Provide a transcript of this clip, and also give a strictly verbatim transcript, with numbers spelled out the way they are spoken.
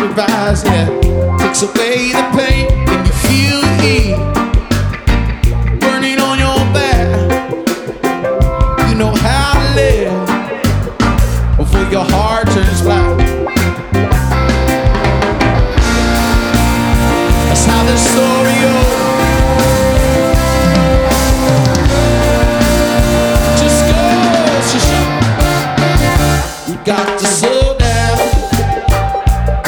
improvise, yeah. Takes away the pain and you feel the heat burning on your back. You know how to live before your heart turns black. That's how this story goes. Just goes to show you got to say